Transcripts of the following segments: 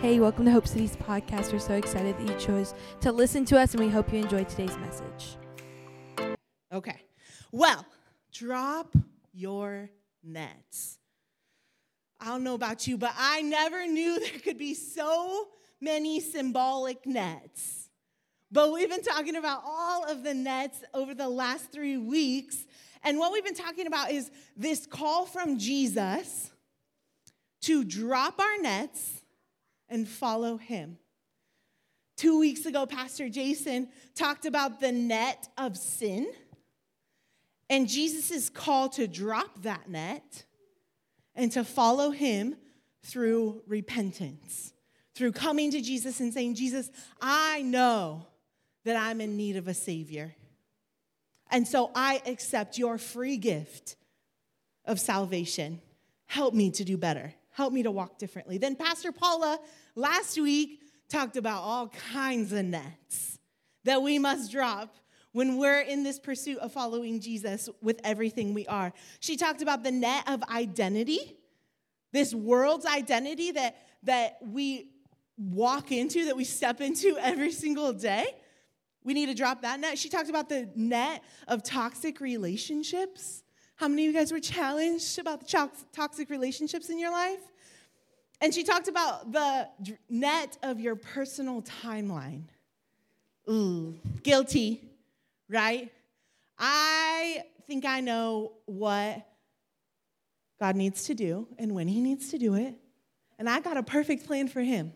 Hey, welcome to Hope City's podcast. We're so excited that you chose to listen to us, and we hope you enjoyed today's message. Okay. Well, drop your nets. I don't know about you, but I never knew there could be so many symbolic nets. But we've been talking about all of the nets over the last 3 weeks. And what we've been talking about is this call from Jesus to drop our nets and follow him. 2 weeks ago, Pastor Jason talked about the net of sin and Jesus' call to drop that net and to follow him through repentance, through coming to Jesus and saying, Jesus, I know that I'm in need of a Savior. And so I accept your free gift of salvation. Help me to do better. Help me to walk differently. Then Pastor Paula last week talked about all kinds of nets that we must drop when we're in this pursuit of following Jesus with everything we are. She talked about the net of identity, this world's identity that we walk into, that we step into every single day. We need to drop that net. She talked about the net of toxic relationships. How many of you guys were challenged about the toxic relationships in your life? And she talked about the net of your personal timeline. Ooh, guilty, right? I think I know what God needs to do and when he needs to do it. And I got a perfect plan for him.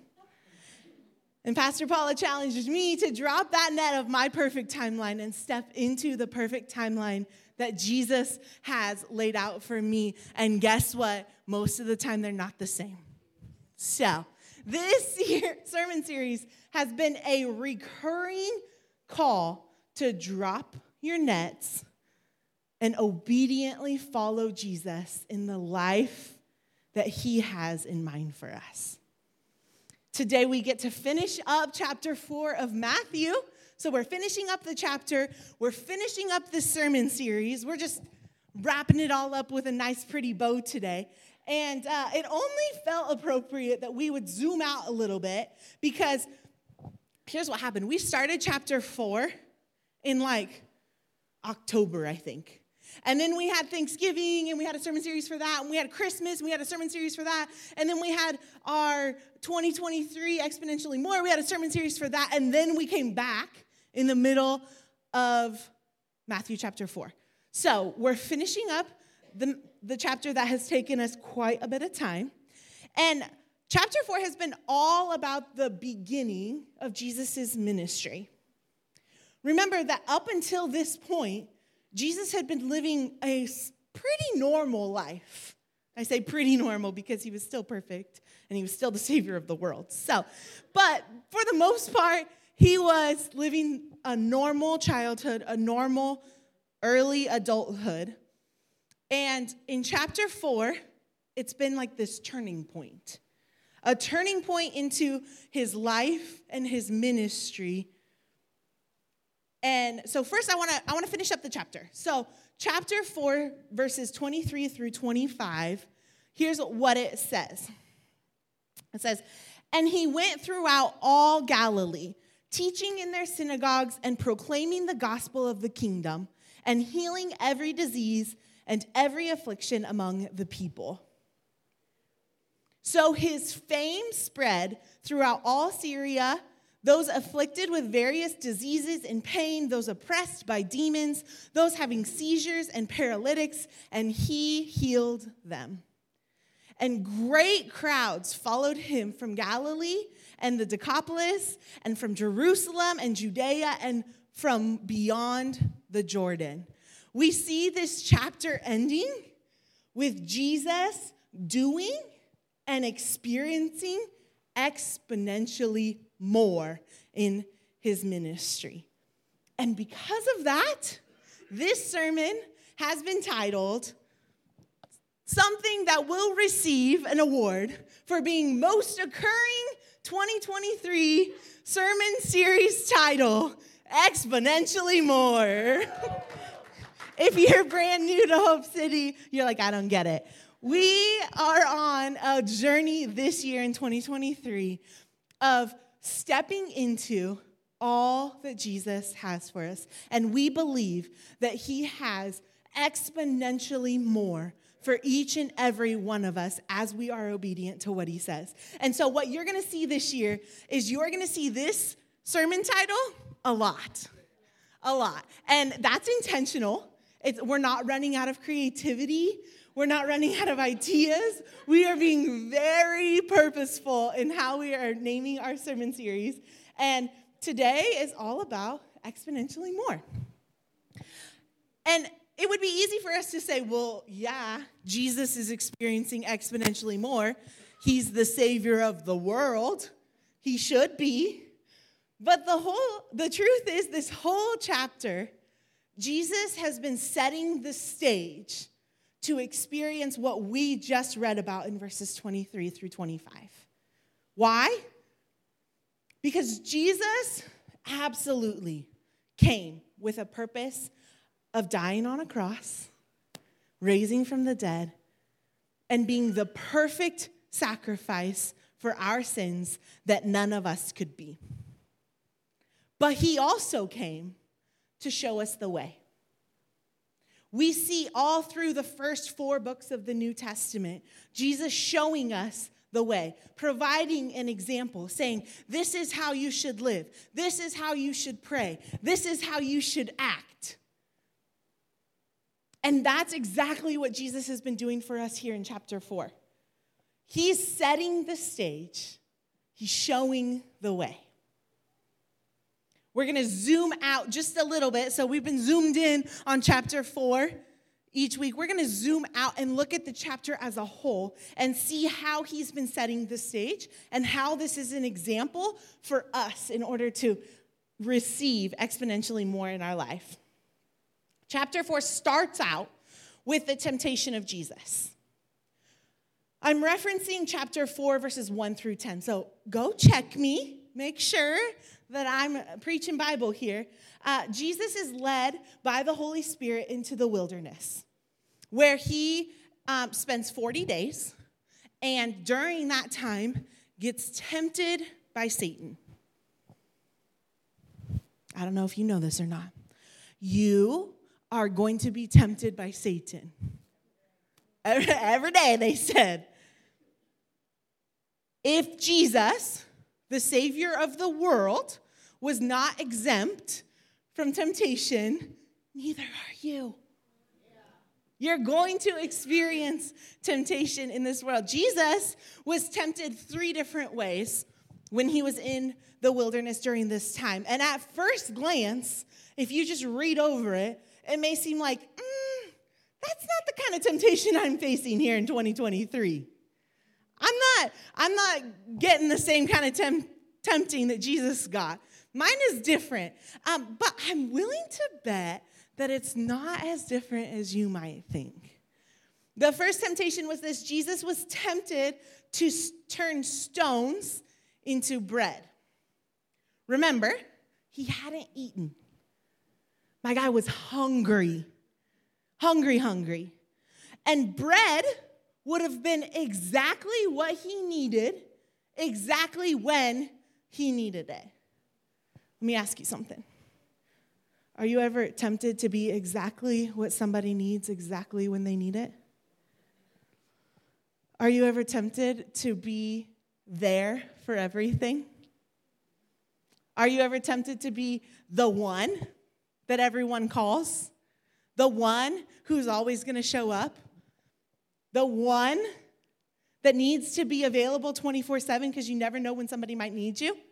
And Pastor Paula challenges me to drop that net of my perfect timeline and step into the perfect timeline that Jesus has laid out for me. And guess what? Most of the time, they're not the same. So this sermon series has been a recurring call to drop your nets and obediently follow Jesus in the life that he has in mind for us. Today, we get to finish up chapter 4 of Matthew. So we're finishing up the chapter. We're finishing up the sermon series. We're just wrapping it all up with a nice, pretty bow today. And it only felt appropriate that we would zoom out a little bit because here's what happened. We started chapter 4 in October, I think. And then we had Thanksgiving, and we had a sermon series for that, and we had Christmas, and we had a sermon series for that, and then we had our 2023 Exponentially More, we had a sermon series for that, and then we came back in the middle of Matthew chapter 4. So we're finishing up the chapter that has taken us quite a bit of time, and chapter 4 has been all about the beginning of Jesus' ministry. Remember that up until this point, Jesus had been living a pretty normal life. I say pretty normal because he was still perfect and he was still the Savior of the world. But for the most part, he was living a normal childhood, a normal early adulthood. And in chapter 4, it's been like this turning point. A turning point into his life and his ministry. And so first I want to finish up the chapter. So chapter 4, verses 23 through 25, here's what it says. It says, "And he went throughout all Galilee, teaching in their synagogues and proclaiming the gospel of the kingdom and healing every disease and every affliction among the people. So his fame spread throughout all Syria, those afflicted with various diseases and pain, those oppressed by demons, those having seizures and paralytics, and he healed them. And great crowds followed him from Galilee and the Decapolis, and from Jerusalem and Judea, and from beyond the Jordan." We see this chapter ending with Jesus doing and experiencing exponentially more in his ministry. And because of that, this sermon has been titled something that will receive an award for being most occurring 2023 sermon series title, Exponentially More. If you're brand new to Hope City, you're like, I don't get it. We are on a journey this year in 2023 of stepping into all that Jesus has for us. And we believe that he has exponentially more for each and every one of us as we are obedient to what he says. And so what you're going to see this year is you're going to see this sermon title a lot. And that's intentional. We're not running out of creativity. We're not running out of ideas. We are being very purposeful in how we are naming our sermon series. And today is all about exponentially more. And it would be easy for us to say, well, yeah, Jesus is experiencing exponentially more. He's the Savior of the world. He should be. But the truth is, this whole chapter, Jesus has been setting the stage to experience what we just read about in verses 23 through 25. Why? Because Jesus absolutely came with a purpose of dying on a cross, raising from the dead, and being the perfect sacrifice for our sins that none of us could be. But he also came to show us the way. We see all through the first 4 books of the New Testament, Jesus showing us the way, providing an example, saying, this is how you should live. This is how you should pray. This is how you should act. And that's exactly what Jesus has been doing for us here in chapter 4. He's setting the stage. He's showing the way. We're going to zoom out just a little bit. So we've been zoomed in on chapter 4 each week. We're going to zoom out and look at the chapter as a whole and see how he's been setting the stage and how this is an example for us in order to receive exponentially more in our life. Chapter 4 starts out with the temptation of Jesus. I'm referencing chapter 4, verses 1 through 10. So go check me. Make sure that I'm preaching Bible here. Jesus is led by the Holy Spirit into the wilderness, where he spends 40 days, and during that time gets tempted by Satan. I don't know if you know this or not. You are going to be tempted by Satan. Every day, they said. If Jesus, the Savior of the world, was not exempt from temptation, neither are you. You're going to experience temptation in this world. Jesus was tempted 3 different ways when he was in the wilderness during this time. And at first glance, if you just read over it, it may seem like, that's not the kind of temptation I'm facing here in 2023. I'm not getting the same kind of tempting that Jesus got. Mine is different. But I'm willing to bet that it's not as different as you might think. The first temptation was this: Jesus was tempted to turn stones into bread. Remember, he hadn't eaten. My guy was hungry. Hungry. And bread would have been exactly what he needed, exactly when he needed it. Let me ask you something. Are you ever tempted to be exactly what somebody needs exactly when they need it? Are you ever tempted to be there for everything? Are you ever tempted to be the one that everyone calls? The one who's always going to show up? The one that needs to be available 24/7 because you never know when somebody might need you?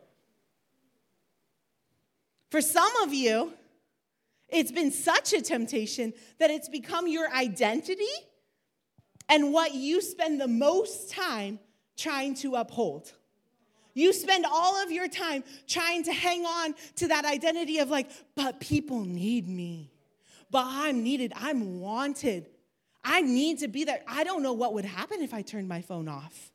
For some of you, it's been such a temptation that it's become your identity and what you spend the most time trying to uphold. You spend all of your time trying to hang on to that identity of like, but people need me. But I'm needed. I'm wanted. I need to be there. I don't know what would happen if I turned my phone off.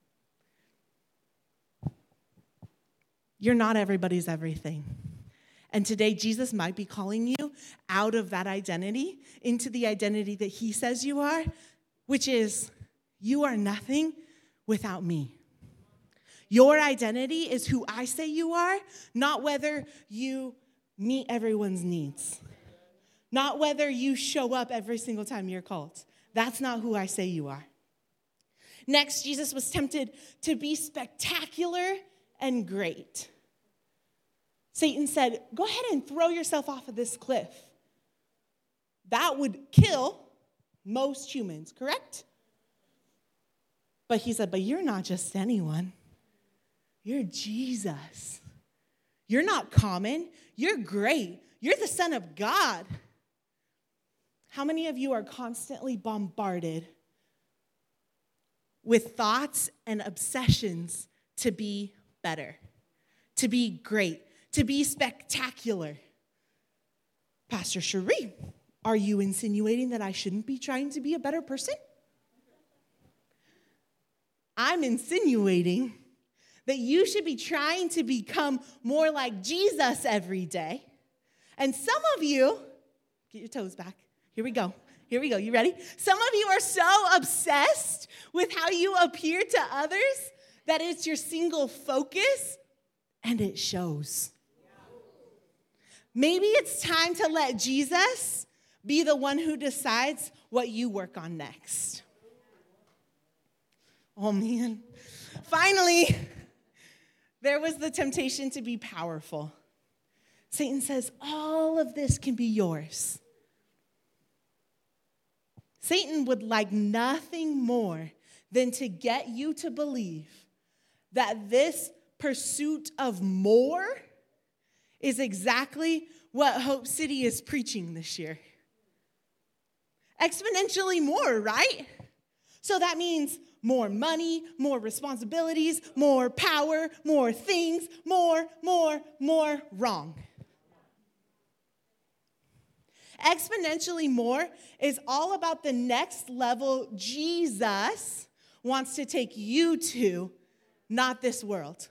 You're not everybody's everything. And today, Jesus might be calling you out of that identity into the identity that he says you are, which is, you are nothing without me. Your identity is who I say you are, not whether you meet everyone's needs, not whether you show up every single time you're called. That's not who I say you are. Next, Jesus was tempted to be spectacular and great. Satan said, go ahead and throw yourself off of this cliff. That would kill most humans, correct? But he said, but you're not just anyone. You're Jesus. You're not common. You're great. You're the Son of God. How many of you are constantly bombarded with thoughts and obsessions to be better, to be great, to be spectacular? Pastor Cherie, are you insinuating that I shouldn't be trying to be a better person? I'm insinuating that you should be trying to become more like Jesus every day. And some of you, get your toes back. Here we go. You ready? Some of you are so obsessed with how you appear to others that it's your single focus, and it shows. Maybe it's time to let Jesus be the one who decides what you work on next. Oh, man. Finally, there was the temptation to be powerful. Satan says, all of this can be yours. Satan would like nothing more than to get you to believe that this pursuit of more is exactly what Hope City is preaching this year. Exponentially more, right? So that means more money, more responsibilities, more power, more things, more, wrong. Exponentially more is all about the next level Jesus wants to take you to, not this world.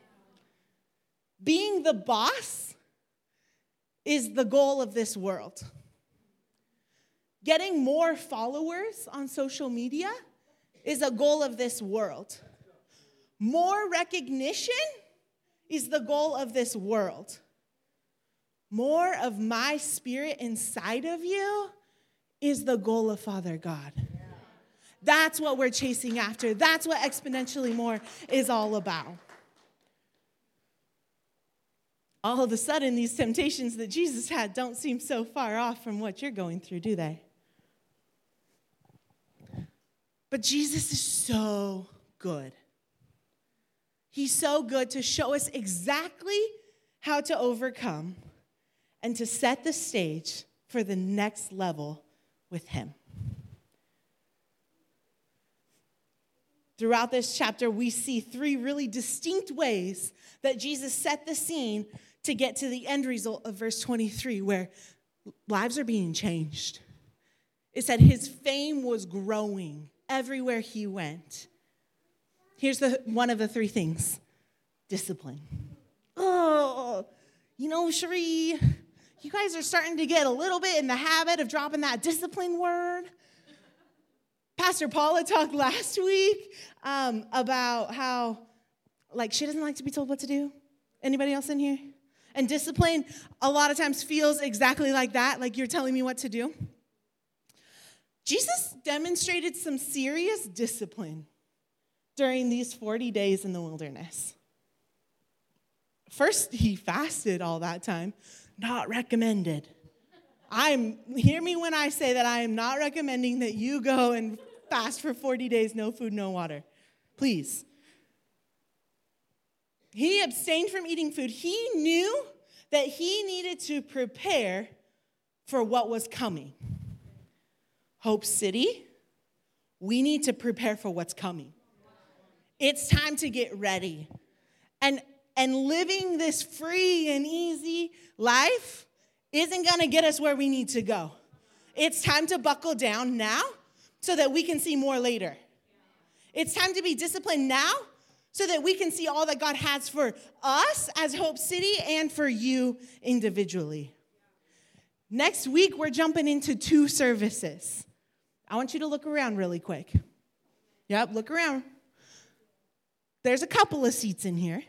Being the boss is the goal of this world. Getting more followers on social media is a goal of this world. More recognition is the goal of this world. More of my spirit inside of you is the goal of Father God. That's what we're chasing after. That's what exponentially more is all about. All of a sudden, these temptations that Jesus had don't seem so far off from what you're going through, do they? But Jesus is so good. He's so good to show us exactly how to overcome and to set the stage for the next level with him. Throughout this chapter, we see three really distinct ways that Jesus set the scene to get to the end result of verse 23, where lives are being changed. It said his fame was growing everywhere he went. Here's one of the three things: discipline. Oh, Cherie, you guys are starting to get a little bit in the habit of dropping that discipline word. Pastor Paula talked last week about how, she doesn't like to be told what to do. Anybody else in here? And discipline a lot of times feels exactly like that, like you're telling me what to do. Jesus demonstrated some serious discipline during these 40 days in the wilderness. First, he fasted all that time. Not recommended. Hear me when I say that I am not recommending that you go and fast for 40 days, no food, no water. Please. He abstained from eating food. He knew that he needed to prepare for what was coming. Hope City, we need to prepare for what's coming. It's time to get ready. And living this free and easy life isn't going to get us where we need to go. It's time to buckle down now so that we can see more later. It's time to be disciplined now so that we can see all that God has for us as Hope City and for you individually. Next week, we're jumping into 2 services. I want you to look around really quick. Yep, look around. There's a couple of seats in here.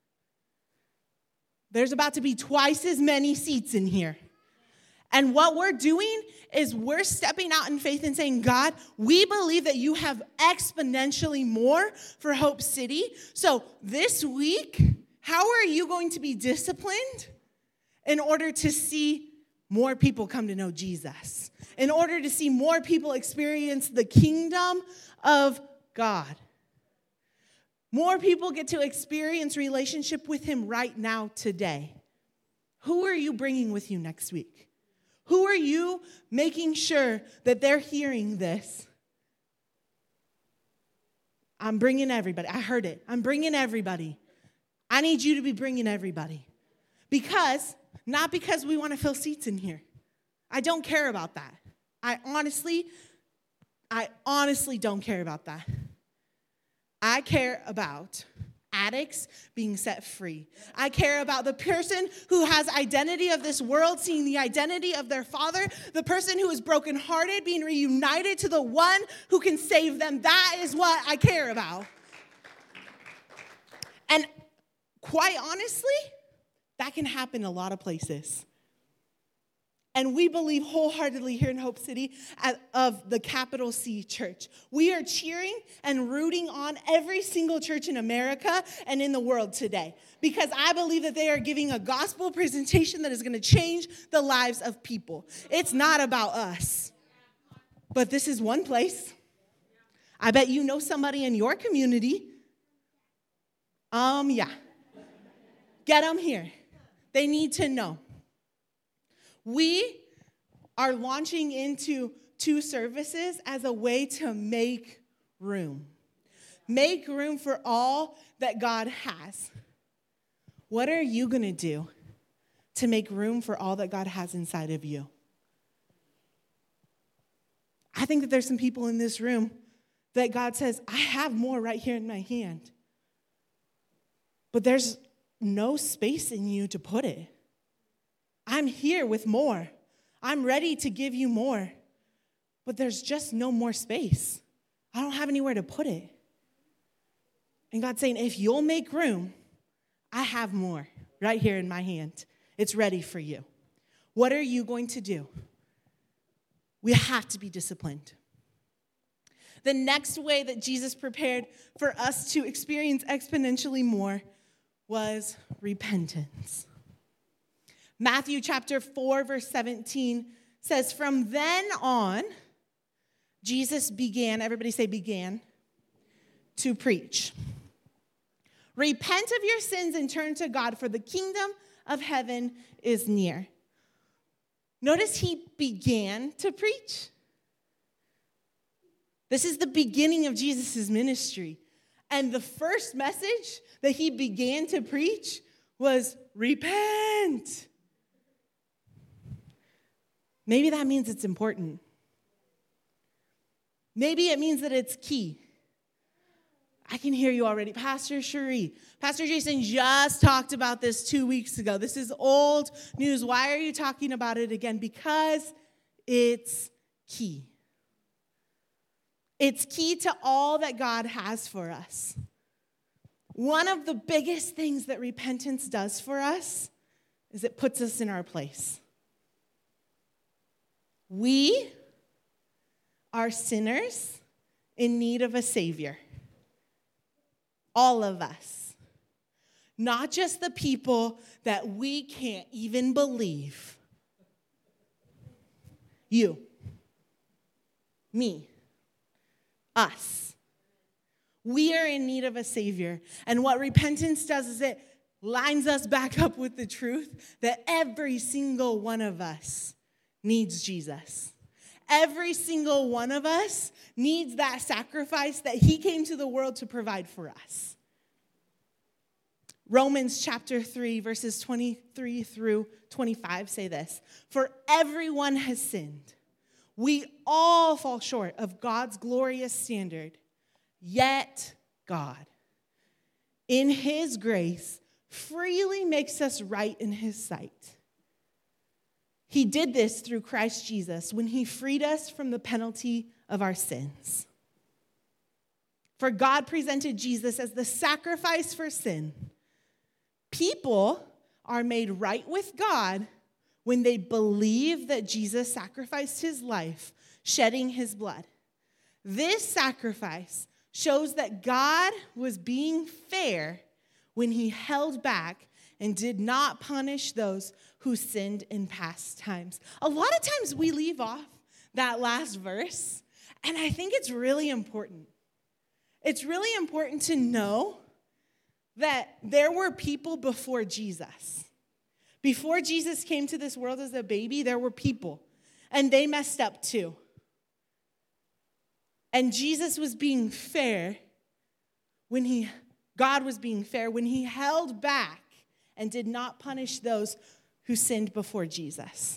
There's about to be twice as many seats in here. And what we're doing is we're stepping out in faith and saying, God, we believe that you have exponentially more for Hope City. So this week, how are you going to be disciplined in order to see more people come to know Jesus? In order to see more people experience the kingdom of God? More people get to experience relationship with him right now, today. Who are you bringing with you next week? Who are you making sure that they're hearing this? I'm bringing everybody. I heard it. I'm bringing everybody. I need you to be bringing everybody. Not because we want to fill seats in here. I don't care about that. I honestly don't care about that. I care about addicts being set free. I care about the person who has identity of this world, seeing the identity of their father, the person who is brokenhearted, being reunited to the one who can save them. That is what I care about. And quite honestly, that can happen in a lot of places. And we believe wholeheartedly here in Hope City of the capital C church. We are cheering and rooting on every single church in America and in the world today, because I believe that they are giving a gospel presentation that is going to change the lives of people. It's not about us, but this is one place. I bet you know somebody in your community. Get them here. They need to know. We are launching into 2 services as a way to make room. Make room for all that God has. What are you going to do to make room for all that God has inside of you? I think that there's some people in this room that God says, I have more right here in my hand. But there's no space in you to put it. I'm here with more. I'm ready to give you more. But there's just no more space. I don't have anywhere to put it. And God's saying, if you'll make room, I have more right here in my hand. It's ready for you. What are you going to do? We have to be disciplined. The next way that Jesus prepared for us to experience exponentially more was repentance. Matthew chapter 4, verse 17 says, from then on, Jesus began, everybody say began, to preach. Repent of your sins and turn to God, for the kingdom of heaven is near. Notice he began to preach. This is the beginning of Jesus' ministry. And the first message that he began to preach was repent. Maybe that means it's important. Maybe it means that it's key. I can hear you already. Pastor Cherie, Pastor Jason just talked about this 2 weeks ago. This is old news. Why are you talking about it again? Because it's key. It's key to all that God has for us. One of the biggest things that repentance does for us is it puts us in our place. We are sinners in need of a Savior. All of us. Not just the people that we can't even believe. You. Me. Us. We are in need of a Savior. And what repentance does is it lines us back up with the truth that every single one of us needs Jesus. Every single one of us needs that sacrifice that he came to the world to provide for us. Romans chapter 3, verses 23 through 25 say this. For everyone has sinned. We all fall short of God's glorious standard. Yet God, in his grace, freely makes us right in his sight. He did this through Christ Jesus when he freed us from the penalty of our sins. For God presented Jesus as the sacrifice for sin. People are made right with God when they believe that Jesus sacrificed his life, shedding his blood. This sacrifice shows that God was being fair when he held back and did not punish those who sinned in past times. A lot of times we leave off that last verse, and I think it's really important. It's really important to know that there were people before Jesus. Before Jesus came to this world as a baby, there were people, and they messed up too. And Jesus was being fair God was being fair when he held back and did not punish those who sinned before Jesus.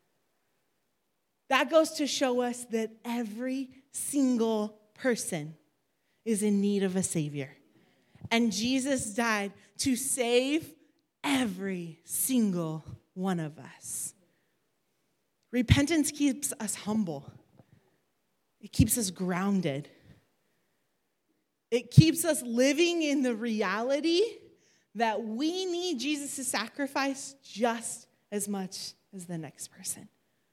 That goes to show us that every single person is in need of a Savior. And Jesus died to save every single one of us. Repentance keeps us humble. It keeps us grounded. It keeps us living in the reality that we need Jesus' sacrifice just as much as the next person.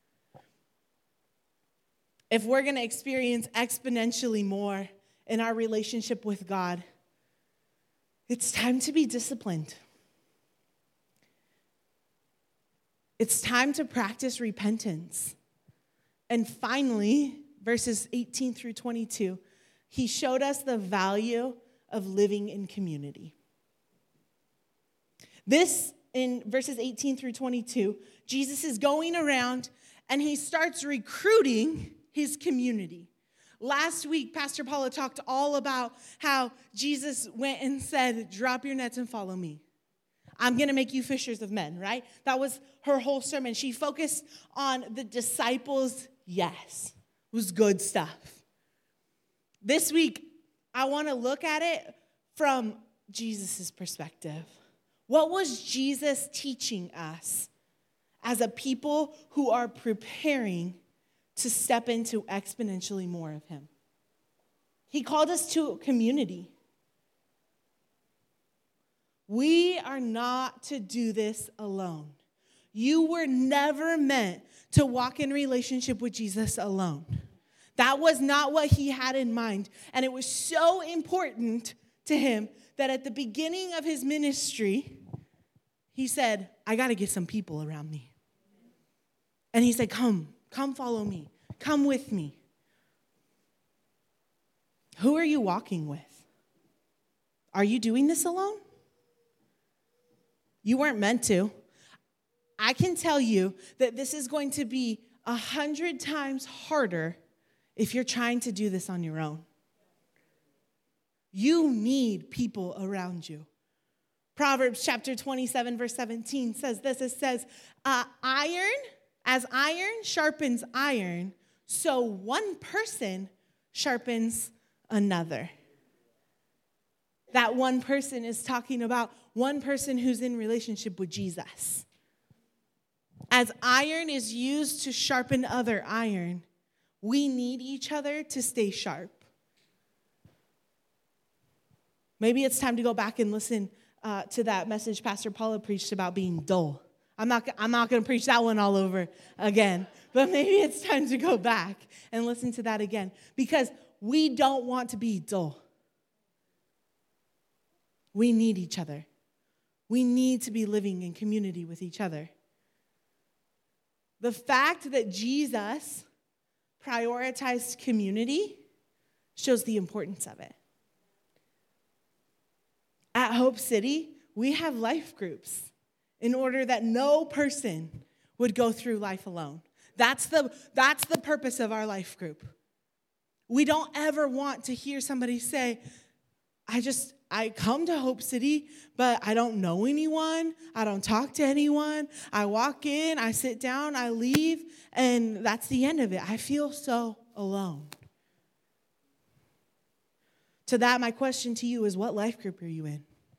If we're going to experience exponentially more in our relationship with God, it's time to be disciplined. It's time to practice repentance. And finally, verses 18 through 22, he showed us the value of living in community. This, in verses 18 through 22, Jesus is going around and he starts recruiting his community. Last week, Pastor Paula talked all about how Jesus went and said, drop your nets and follow me. I'm going to make you fishers of men, right? That was her whole sermon. She focused on the disciples' yes. It was good stuff. This week, I want to look at it from Jesus' perspective. What was Jesus teaching us as a people who are preparing to step into exponentially more of him? He called us to a community. We are not to do this alone. You were never meant to walk in relationship with Jesus alone. That was not what he had in mind. And it was so important to him that at the beginning of his ministry, he said, I got to get some people around me. And he said, come follow me. Come with me. Who are you walking with? Are you doing this alone? You weren't meant to. I can tell you that this is going to be 100 times harder if you're trying to do this on your own. You need people around you. Proverbs chapter 27, verse 17 says this. It says, as iron sharpens iron, so one person sharpens another. That one person is talking about one person who's in relationship with Jesus. As iron is used to sharpen other iron, we need each other to stay sharp. Maybe it's time to go back and listen to that message Pastor Paula preached about being dull. I'm not going to preach that one all over again, but maybe it's time to go back and listen to that again because we don't want to be dull. We need each other. We need to be living in community with each other. The fact that Jesus prioritized community shows the importance of it. At Hope City, we have life groups in order that no person would go through life alone. That's the purpose of our life group. We don't ever want to hear somebody say, I come to Hope City, but I don't know anyone. I don't talk to anyone. I walk in, I sit down, I leave, and that's the end of it. I feel so alone. To that, my question to you is, what life group are you in?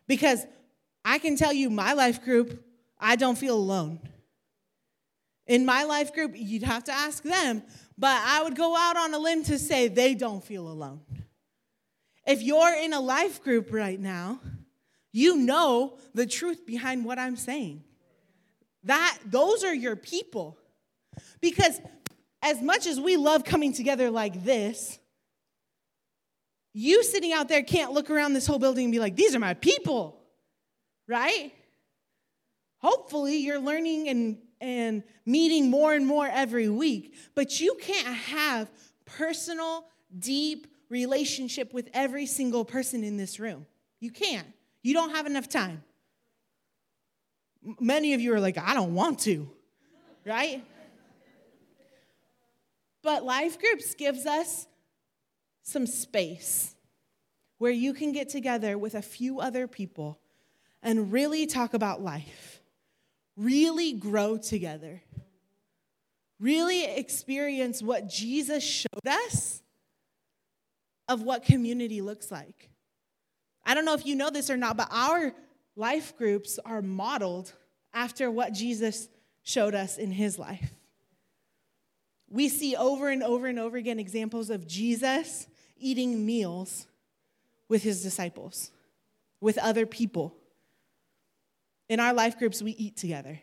Because I can tell you, my life group, I don't feel alone. In my life group, you'd have to ask them, but I would go out on a limb to say they don't feel alone. If you're in a life group right now, you know the truth behind what I'm saying. Those are your people. Because as much as we love coming together like this, you sitting out there can't look around this whole building and be like, these are my people, right? Hopefully you're learning and meeting more and more every week, but you can't have personal, deep relationship with every single person in this room. You can't. You don't have enough time. Many of you are like, I don't want to, right? But life groups gives us some space where you can get together with a few other people and really talk about life, really grow together, really experience what Jesus showed us of what community looks like. I don't know if you know this or not, but our life groups are modeled after what Jesus showed us in his life. We see over and over and over again examples of Jesus eating meals with his disciples, with other people. In our life groups, we eat together.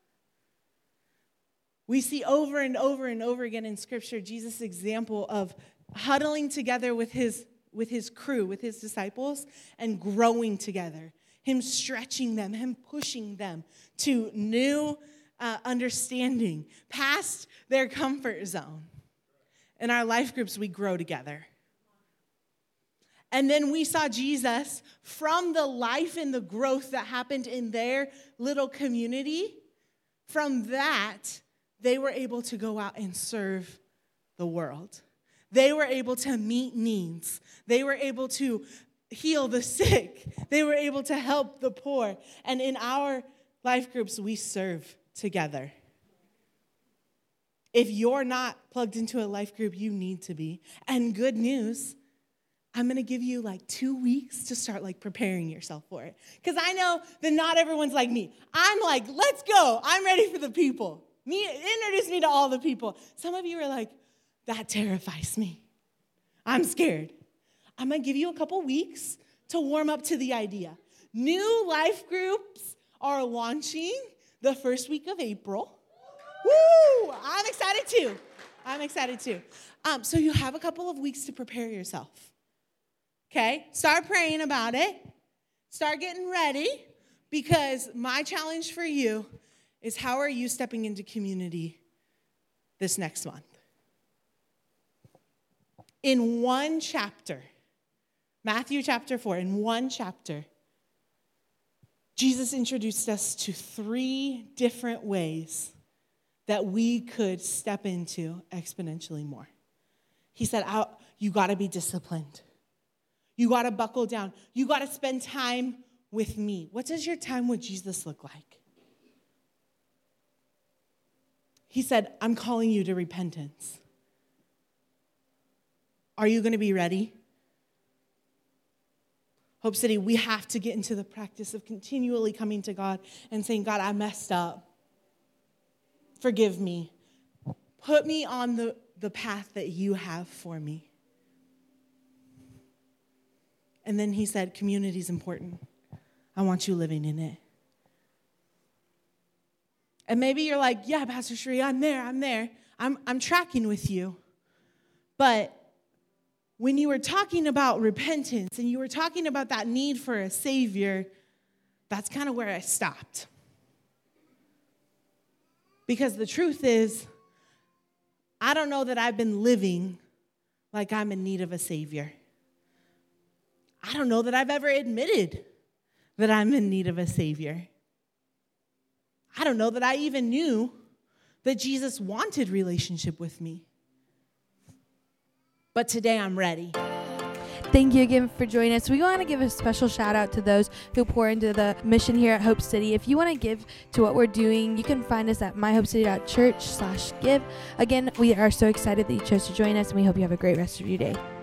We see over and over and over again in Scripture Jesus' example of huddling together with his crew, with his disciples, and growing together. Him stretching them, him pushing them to new understanding, past their comfort zone. In our life groups, we grow together. And then we saw Jesus from the life and the growth that happened in their little community. From that, they were able to go out and serve the world. They were able to meet needs. They were able to heal the sick. They were able to help the poor. And in our life groups, we serve together. If you're not plugged into a life group, you need to be. And good news, I'm going to give you 2 weeks to start preparing yourself for it. Because I know that not everyone's like me. I'm like, let's go. I'm ready for the people. Introduce me to all the people. Some of you are like, that terrifies me. I'm scared. I'm going to give you a couple weeks to warm up to the idea. New life groups are launching the first week of April. Woo! I'm excited too. So you have a couple of weeks to prepare yourself. Okay? Start praying about it. Start getting ready, because my challenge for you is, how are you stepping into community this next month? In one chapter, Matthew chapter 4, in one chapter, Jesus introduced us to 3 different ways that we could step into exponentially more. He said, you got to be disciplined. You got to buckle down. You got to spend time with me. What does your time with Jesus look like? He said, I'm calling you to repentance. Are you going to be ready? Hope City, we have to get into the practice of continually coming to God and saying, God, I messed up. Forgive me. Put me on the path that you have for me. And then he said, community is important. I want you living in it. And maybe you're like, yeah, Pastor Sheree, I'm there. I'm tracking with you. But when you were talking about repentance and you were talking about that need for a Savior, that's kind of where I stopped. Because the truth is, I don't know that I've been living like I'm in need of a Savior. I don't know that I've ever admitted that I'm in need of a Savior. I don't know that I even knew that Jesus wanted relationship with me. But today I'm ready. Thank you again for joining us. We want to give a special shout out to those who pour into the mission here at Hope City. If you want to give to what we're doing, you can find us at myhopecity.church/give. Again, we are so excited that you chose to join us, and we hope you have a great rest of your day.